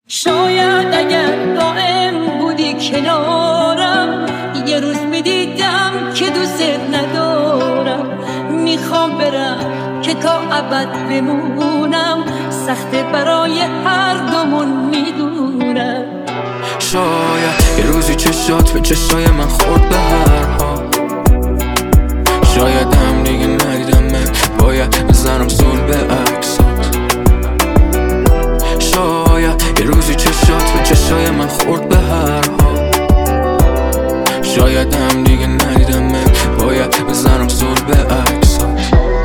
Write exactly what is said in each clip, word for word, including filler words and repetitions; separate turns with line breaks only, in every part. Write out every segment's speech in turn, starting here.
شاید اگر دائم بودی کنارم، یه روز میدیدم که دوست ندارم. میخوام برم که تا ابد بمونم، سخته برای هر دومون میدونم.
شاید یه روزی چشات به چشای من خورد به هر حال، شاید هم دیگه ندیدمت، باید بزنم زول به عکسات. شاید یه روزی چشات به چشای من خورد به هر حال، شاید هم دیگه ندیدمت، باید بزنم زول به عکسات.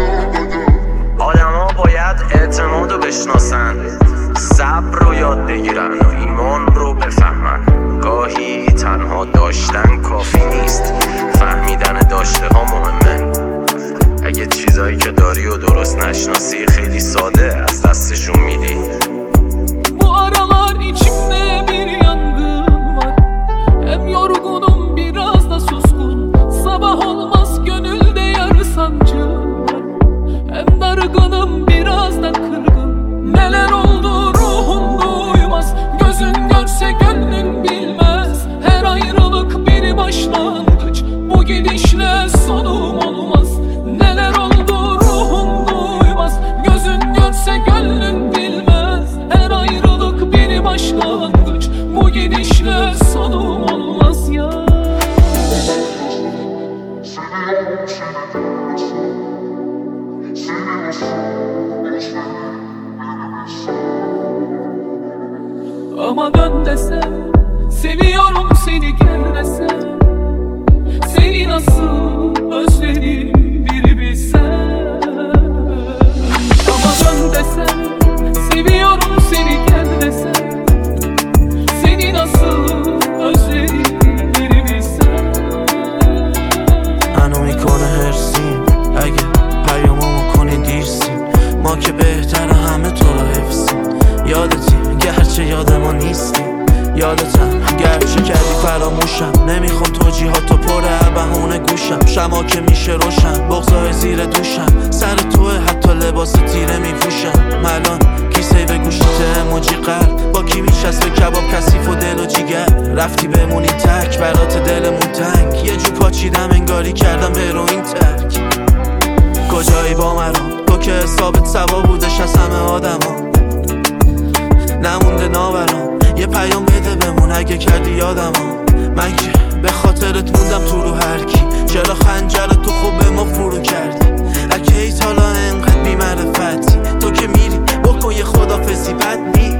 آدما باید اعتماد رو بشناسن، صبر رو یاد بگیرن و ایمان رو بفهمن. گاهی تنها داشتن کافی نیست، فهمیدن داشته ها مهمه. اگه چیزایی که داری و درست nişnasi خیلی ساده az dastشون میدی.
Bu aralar içimde bir yangın var, hem yorgunum biraz da suskun. Sabah olmaz gönülde yar sancı var, hem dargınım biraz da kırgın. Neler oldu ruhum duymaz, gözün görse gönlün bilmez. Her ayrılık bir başlangıç, bu gidişle sonum olmaz. Neler oldu ruhum duymaz, gözün görse gönlün bilmez. Her ayrılık bir başlangıç, bu gidişle sonum olmaz ya. Ama dön desem, seviyorum seni gel desem, seni nasıl özledim bir bilsen. Ama dön desem, seviyorum seni gel desem, seni nasıl özledim bir bilsen.
منو میکنه هرسیم اگه پیاممو کنی دیرسیم. ما که بهتره همه تو رو حفظیم. یادتی گرچه یاد ما نیستی، یادتم گرچه کردی فراموشم. نمیخوام توجیهاتو پر هر بهونه گوشم. شما که میشه روشن، بغضای زیر دوشم. سر توه حتی لباس تیره میپوشم. الان کیسه به گوشیت اموجی قلب، با کی میشست به کباب کثیف و دل و جیگر. رفتی بمونی تک برات دلمون تنگ، یه جو پاچیدم انگاری کردم هروئین ترک. کجایی با مرام تو که حسابت سوا بودش از همه آدما، نمونده ناورام. یه پیام بده بمون اگه کردی یادمو. من که به خاطرت موندم تو رو هر کی. چرا خنجر تو خوب به ما فرو کردی؟ اگه ای تالا انقدر بی معرفتی، تو که میری بکن یه خدافزی بد نی.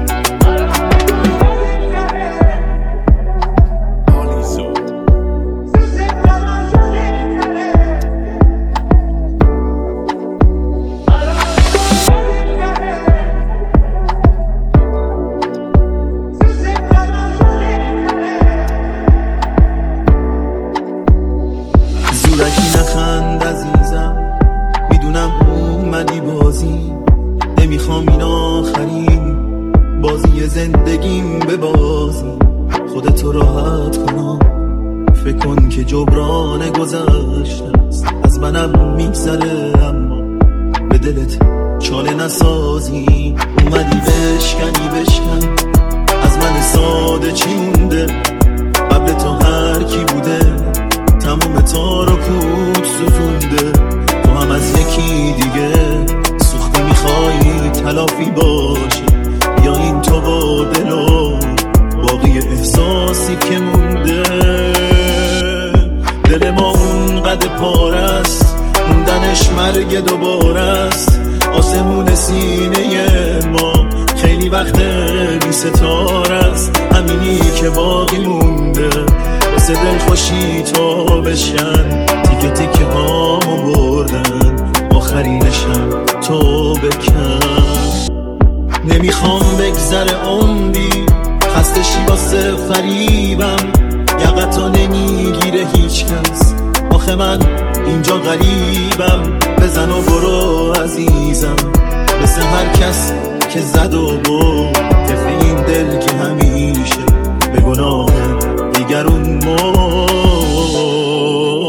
زورکی نخند عزیزم، میدونم اومدی بازی. نمیخوام این آخرین بازی زندگیم به بازی. خودتو راحت کنم، فکر کن که جبران گذشته است. از منم میگذره اما به دلت چاله نسازی. اومدی بشکنی بشکن، از من ساده چی مونده؟ قبل تو هر کی بوده تمام تار و پود سوزونده. تو هم از یکی دیگه سوخته میخوایی تلافی باشی، یا این تو با دل و باقی احساسی که مونده؟ دل ما اونقدر پارست، موندنش مرگ دوباره است. آسمون سینه ما خیلی وقت بی ستاره است. همینی که باقی مونده واسه دل خوشی تو بشن. تیکه تیکه هامو بردن، آخرینشم تو بکن. نمیخوام بگذره عمری خسته شی واسه فریبم. یقتو نمیگیره هیچ کس، آخه من اینجا غریبم. بزن و برو عزیزم، مثل هر کس که زد و برد. طفل این دل که همیشه به گناه دیگرون مرد.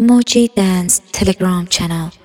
Moji Dance Telegram channel.